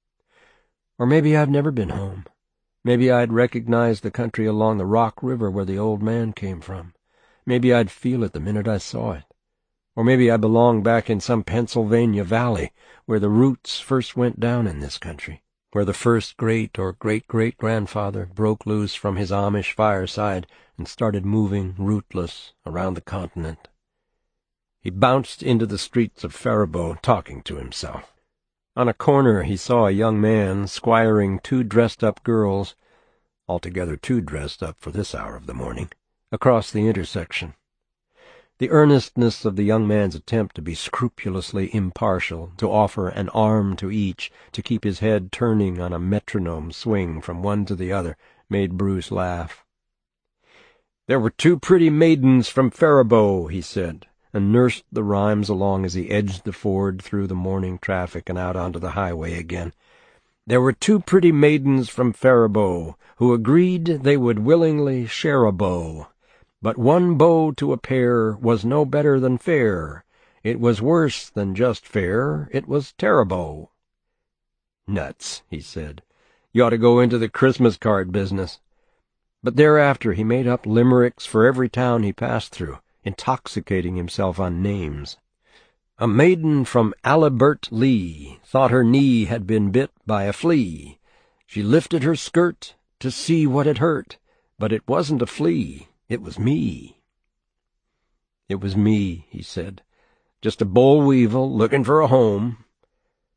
Or maybe I've never been home. Maybe I'd recognize the country along the Rock River where the old man came from. Maybe I'd feel it the minute I saw it. Or maybe I belong back in some Pennsylvania valley where the roots first went down in this country, where the first great or great-great-grandfather broke loose from his Amish fireside and started moving rootless around the continent. He bounced into the streets of Faribault, talking to himself. On a corner he saw a young man squiring 2 dressed-up girls, altogether too dressed up for this hour of the morning, across the intersection. The earnestness of the young man's attempt to be scrupulously impartial, to offer an arm to each, to keep his head turning on a metronome swing from one to the other, made Bruce laugh. "There were 2 pretty maidens from Faribault," he said, and nursed the rhymes along as he edged the Ford through the morning traffic and out onto the highway again. "There were 2 pretty maidens from Faribault, who agreed they would willingly share a beau. But 1 beau to a pair was no better than fair. It was worse than just fair, it was terrible." "Nuts," he said. "You ought to go into the Christmas card business." But thereafter he made up limericks for every town he passed through, intoxicating himself on names. "A maiden from Alibert Lee thought her knee had been bit by a flea. She lifted her skirt to see what it hurt, but it wasn't a flea, it was me." "It was me," he said. "Just a boll weevil looking for a home."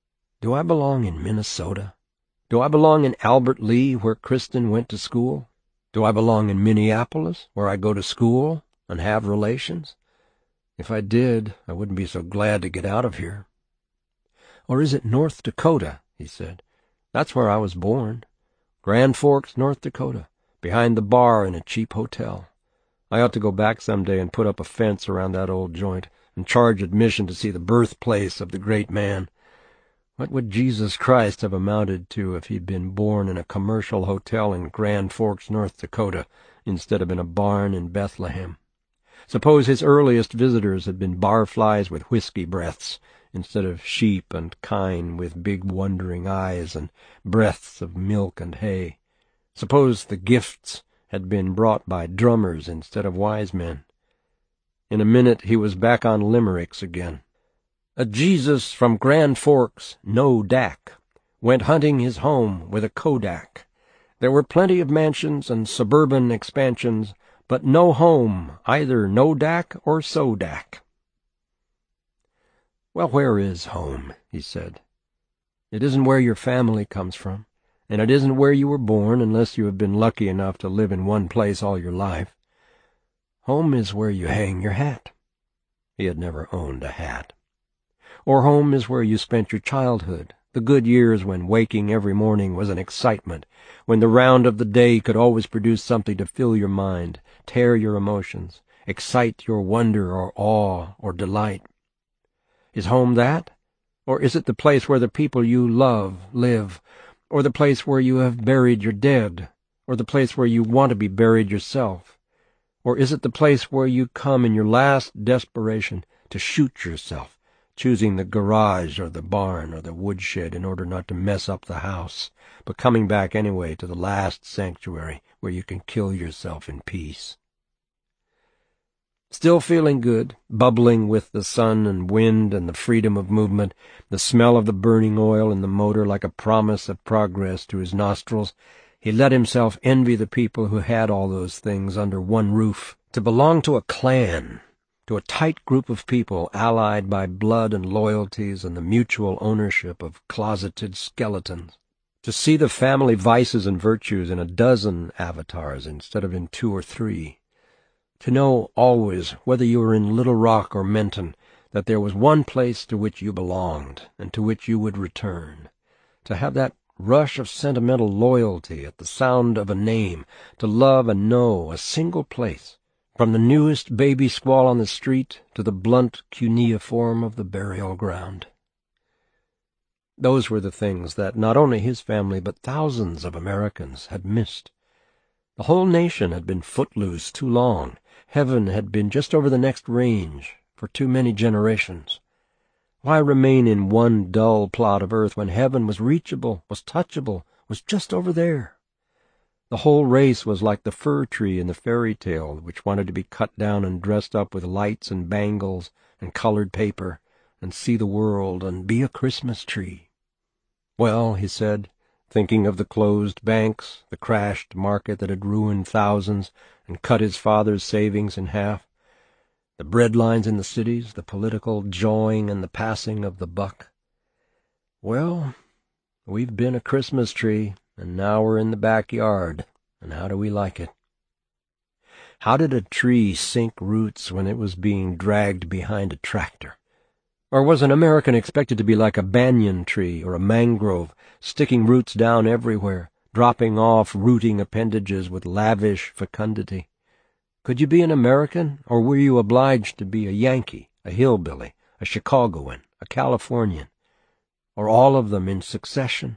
Do I belong in Minnesota? Do I belong in Albert Lea, where Kristen went to school? Do I belong in Minneapolis, where I go to school and have relations? If I did, I wouldn't be so glad to get out of here. Or is it North Dakota? He said. That's where I was born. Grand Forks, North Dakota, behind the bar in a cheap hotel. I ought to go back someday and put up a fence around that old joint and charge admission to see the birthplace of the great man. What would Jesus Christ have amounted to if he'd been born in a commercial hotel in Grand Forks, North Dakota, instead of in a barn in Bethlehem? Suppose his earliest visitors had been barflies with whiskey breaths, instead of sheep and kine with big wondering eyes and breaths of milk and hay. Suppose the gifts had been brought by drummers instead of wise men. In a minute he was back on limericks again. A Jesus from Grand Forks, no Dak, went hunting his home with a Kodak. There were plenty of mansions and suburban expansions, but no home, either no Dak or Sodak. Well, where is home? He said. It isn't where your family comes from, and it isn't where you were born unless you have been lucky enough to live in one place all your life. Home is where you hang your hat. He had never owned a hat. Or home is where you spent your childhood, the good years when waking every morning was an excitement, when the round of the day could always produce something to fill your mind, tear your emotions, excite your wonder or awe or delight. Is home that? Or is it the place where the people you love live, or the place where you have buried your dead, or the place where you want to be buried yourself? Or is it the place where you come in your last desperation to shoot yourself, choosing the garage or the barn or the woodshed in order not to mess up the house, but coming back anyway to the last sanctuary where you can kill yourself in peace? Still feeling good, bubbling with the sun and wind and the freedom of movement, the smell of the burning oil in the motor like a promise of progress to his nostrils, he let himself envy the people who had all those things under one roof, to belong to a clan, to a tight group of people allied by blood and loyalties and the mutual ownership of closeted skeletons, to see the family vices and virtues in a dozen avatars instead of in 2 or 3, to know always, whether you were in Little Rock or Menton, that there was one place to which you belonged and to which you would return, to have that rush of sentimental loyalty at the sound of a name, to love and know a single place, from the newest baby squall on the street to the blunt cuneiform of the burial ground. Those were the things that not only his family but thousands of Americans had missed. The whole nation had been footloose too long. Heaven had been just over the next range for too many generations. Why remain in one dull plot of earth when heaven was reachable, was touchable, was just over there? The whole race was like the fir tree in the fairy tale, which wanted to be cut down and dressed up with lights and bangles and colored paper, and see the world and be a Christmas tree. Well, he said, thinking of the closed banks, the crashed market that had ruined thousands and cut his father's savings in half, the bread lines in the cities, the political jawing and the passing of the buck. Well, we've been a Christmas tree, and now we're in the backyard, and how do we like it? How did a tree sink roots when it was being dragged behind a tractor? Or was an American expected to be like a banyan tree or a mangrove, sticking roots down everywhere, dropping off rooting appendages with lavish fecundity? Could you be an American, or were you obliged to be a Yankee, a hillbilly, a Chicagoan, a Californian, or all of them in succession?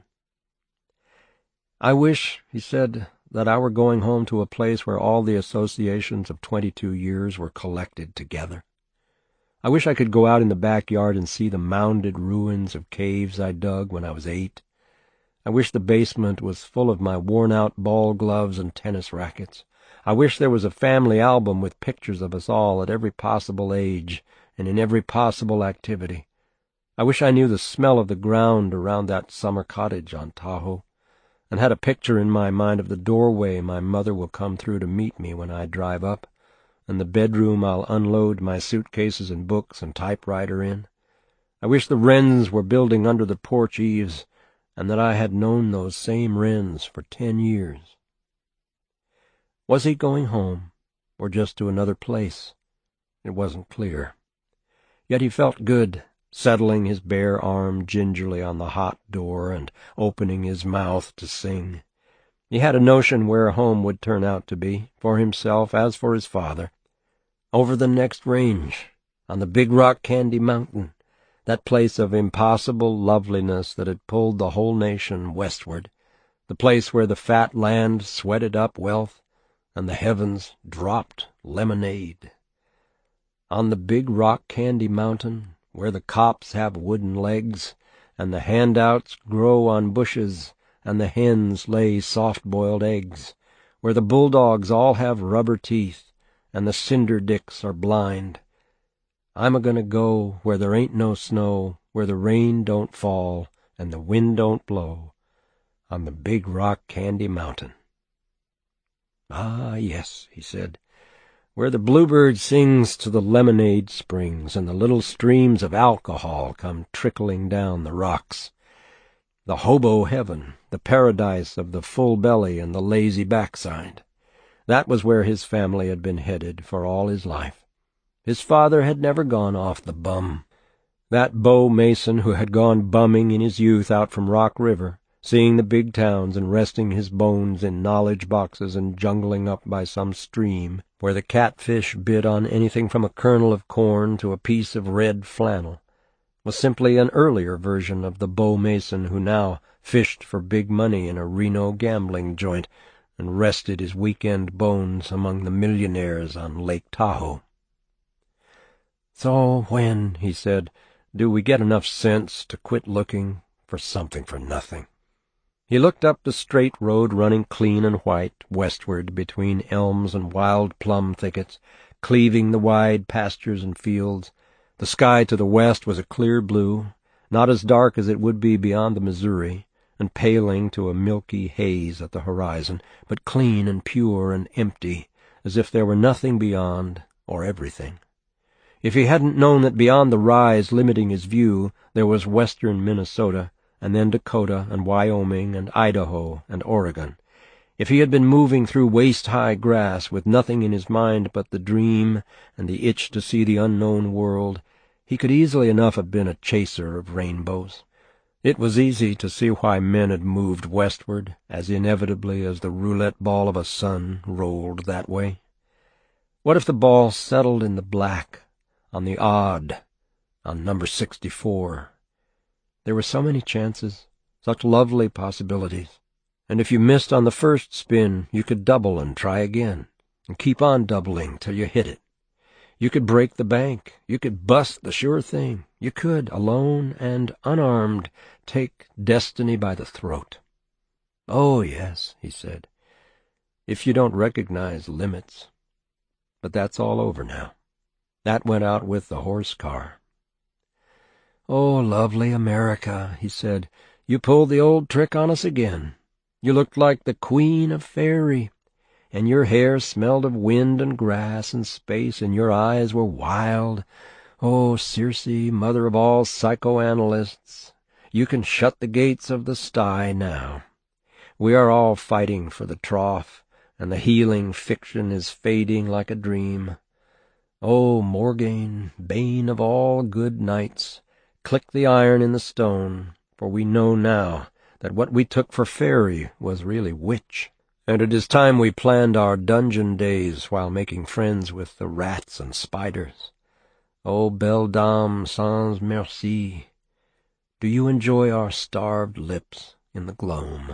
I wish, he said, that I were going home to a place where all the associations of 22 years were collected together. I wish I could go out in the backyard and see the mounded ruins of caves I dug when I was 8. I wish the basement was full of my worn-out ball gloves and tennis rackets. I wish there was a family album with pictures of us all at every possible age and in every possible activity. I wish I knew the smell of the ground around that summer cottage on Tahoe, and had a picture in my mind of the doorway my mother will come through to meet me when I drive up, and the bedroom I'll unload my suitcases and books and typewriter in, I wish the wrens were building under the porch eaves, and that I had known those same wrens for 10 years. Was he going home, or just to another place? It wasn't clear. Yet he felt good, settling his bare arm gingerly on the hot door and opening his mouth to sing. He had a notion where home would turn out to be, for himself as for his father. Over the next range, on the Big Rock Candy Mountain, that place of impossible loveliness that had pulled the whole nation westward, the place where the fat land sweated up wealth and the heavens dropped lemonade. On the Big Rock Candy Mountain, where the cops have wooden legs, and the handouts grow on bushes, and the hens lay soft-boiled eggs, where the bulldogs all have rubber teeth, and the cinder dicks are blind. I'm a-gonna go where there ain't no snow, where the rain don't fall, and the wind don't blow, on the Big Rock Candy Mountain. Ah, yes, he said, where the bluebird sings to the lemonade springs, and the little streams of alcohol come trickling down the rocks. The hobo heaven, the paradise of the full belly and the lazy backside. That was where his family had been headed for all his life. His father had never gone off the bum. That Bo Mason who had gone bumming in his youth out from Rock River, seeing the big towns and resting his bones in knowledge boxes and jungling up by some stream where the catfish bid on anything from a kernel of corn to a piece of red flannel, was simply an earlier version of the Bo Mason who now fished for big money in a Reno gambling joint and rested his weekend bones among the millionaires on Lake Tahoe. So when, he said, do we get enough sense to quit looking for something for nothing? He looked up the straight road running clean and white westward between elms and wild plum thickets, cleaving the wide pastures and fields. The sky to the west was a clear blue, not as dark as it would be beyond the Missouri, and paling to a milky haze at the horizon, but clean and pure and empty, as if there were nothing beyond, or everything. If he hadn't known that beyond the rise limiting his view there was western Minnesota, and then Dakota and Wyoming and Idaho and Oregon, if he had been moving through waist-high grass with nothing in his mind but the dream and the itch to see the unknown world, he could easily enough have been a chaser of rainbows. It was easy to see why men had moved westward as inevitably as the roulette ball of a sun rolled that way. What if the ball settled in the black, on the odd, on number 64? There were so many chances, such lovely possibilities. And if you missed on the first spin, you could double and try again, and keep on doubling till you hit it. You could break the bank. You could bust the sure thing. You could, alone and unarmed, take destiny by the throat. Oh, yes, he said, if you don't recognize limits. But that's all over now. That went out with the horse car. Oh, lovely America, he said, you pulled the old trick on us again. You looked like the Queen of Fairy, and your hair smelled of wind and grass and space, and your eyes were wild. Oh, Circe, mother of all psychoanalysts, you can shut the gates of the sty now. We are all fighting for the trough, and the healing fiction is fading like a dream. Oh, Morgaine, bane of all good knights, click the iron in the stone, for we know now that what we took for fairy was really witch, and it is time we planned our dungeon days while making friends with the rats and spiders. Oh, belle dame sans merci, do you enjoy our starved lips in the gloam?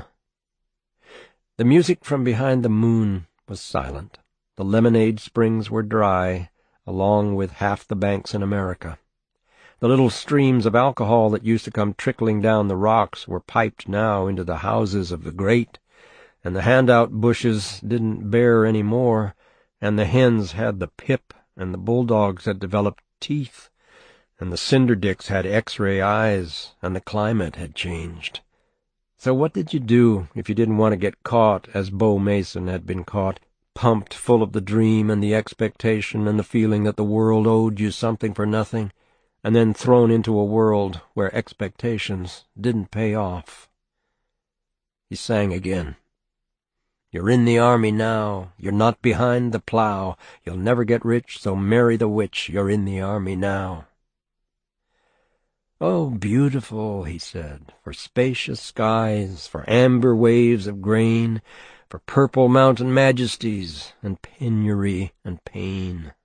The music from behind the moon was silent. The lemonade springs were dry, along with half the banks in America. The little streams of alcohol that used to come trickling down the rocks were piped now into the houses of the great, and the handout bushes didn't bear any more, and the hens had the pip, and the bulldogs had developed teeth, and the cinderdicks had X-ray eyes, and the climate had changed. So what did you do if you didn't want to get caught as Bo Mason had been caught, pumped full of the dream and the expectation and the feeling that the world owed you something for nothing, and then thrown into a world where expectations didn't pay off. He sang again. You're in the army now, you're not behind the plow, you'll never get rich, so marry the witch, you're in the army now. Oh, beautiful, he said, for spacious skies, for amber waves of grain, for purple mountain majesties, and penury and pain.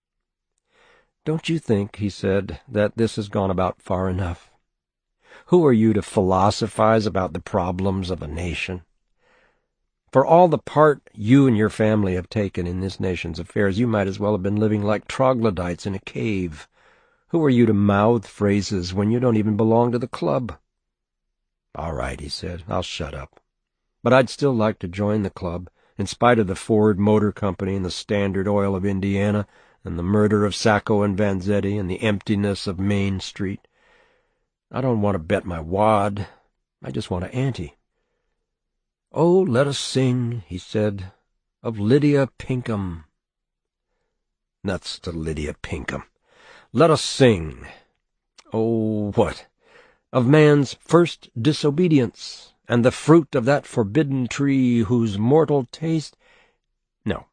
Don't you think, he said, that this has gone about far enough? Who are you to philosophize about the problems of a nation? For all the part you and your family have taken in this nation's affairs, you might as well have been living like troglodytes in a cave. Who are you to mouth phrases when you don't even belong to the club? All right, he said, I'll shut up. But I'd still like to join the club, in spite of the Ford Motor Company and the Standard Oil of Indiana, and the murder of Sacco and Vanzetti, and the emptiness of Main Street. I don't want to bet my wad. I just want to ante. Oh, let us sing, he said, of Lydia Pinkham. Nuts to Lydia Pinkham. Let us sing. Oh, what? Of man's first disobedience, and the fruit of that forbidden tree whose mortal taste— No.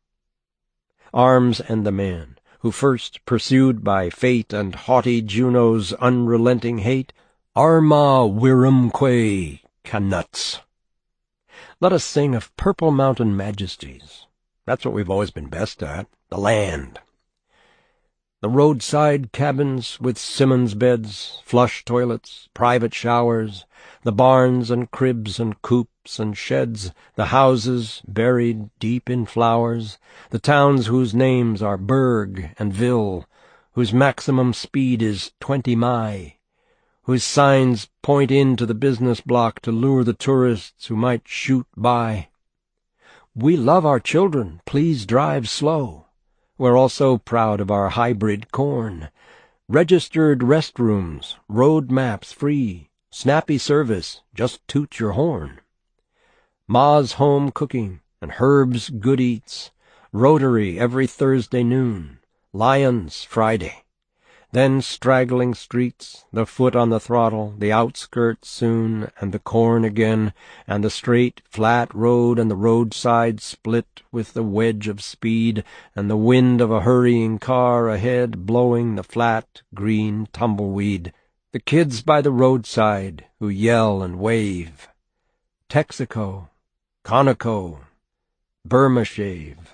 Arms and the man, who first, pursued by fate and haughty Juno's unrelenting hate, Arma virumque canuts. Let us sing of purple mountain majesties. That's what we've always been best at, the land. The roadside cabins with Simmons beds, flush toilets, private showers, the barns and cribs and coops and sheds, the houses buried deep in flowers, the towns whose names are Burg and Ville, whose maximum speed is 20 mi, whose signs point into the business block to lure the tourists who might shoot by. We love our children, please drive slow. We're also proud of our hybrid corn. Registered restrooms, road maps free, snappy service, just toot your horn. Ma's home cooking and Herb's good eats, Rotary every Thursday noon, Lions Friday. Then straggling streets, the foot on the throttle, the outskirts soon, and the corn again, and the straight, flat road and the roadside split with the wedge of speed, and the wind of a hurrying car ahead blowing the flat, green tumbleweed. The kids by the roadside who yell and wave. Texaco, Conoco, Burma shave.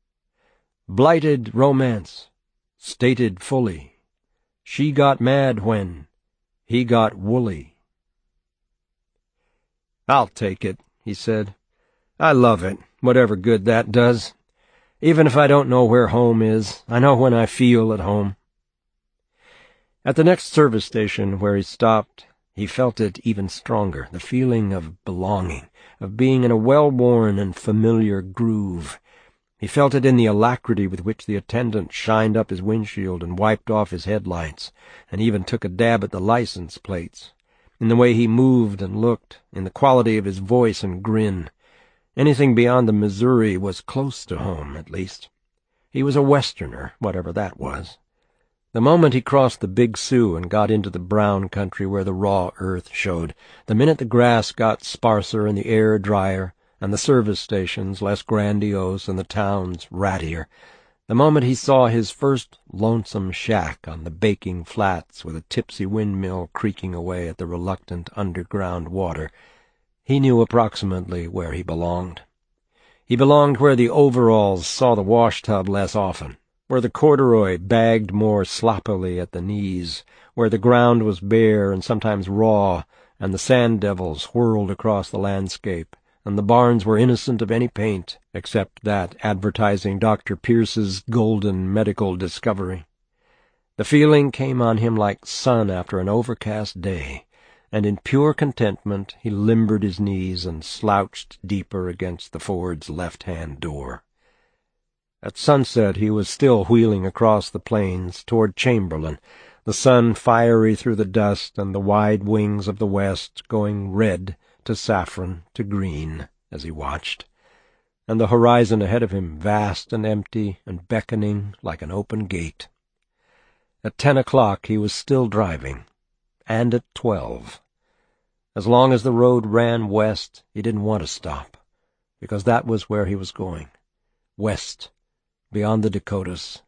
Blighted romance, stated fully. She got mad when he got woolly. I'll take it, he said. I love it, whatever good that does. Even if I don't know where home is, I know when I feel at home. At the next service station where he stopped, he felt it even stronger, the feeling of belonging, of being in a well-worn and familiar groove. He felt it in the alacrity with which the attendant shined up his windshield and wiped off his headlights, and even took a dab at the license plates, in the way he moved and looked, in the quality of his voice and grin. Anything beyond the Missouri was close to home, at least. He was a Westerner, whatever that was. The moment he crossed the Big Sioux and got into the brown country where the raw earth showed, the minute the grass got sparser and the air drier, and the service stations less grandiose and the towns rattier, the moment he saw his first lonesome shack on the baking flats with a tipsy windmill creaking away at the reluctant underground water, he knew approximately where he belonged. He belonged where the overalls saw the washtub less often, where the corduroy bagged more sloppily at the knees, where the ground was bare and sometimes raw, and the sand devils whirled across the landscape, and the barns were innocent of any paint, except that advertising Dr. Pierce's golden medical discovery. The feeling came on him like sun after an overcast day, and in pure contentment he limbered his knees and slouched deeper against the Ford's left-hand door. At sunset he was still wheeling across the plains toward Chamberlain, the sun fiery through the dust and the wide wings of the west going red to saffron to green as he watched, and the horizon ahead of him vast and empty and beckoning like an open gate. At 10 o'clock he was still driving, and at 12. As long as the road ran west, he didn't want to stop, because that was where he was going. West, beyond the Dakotas,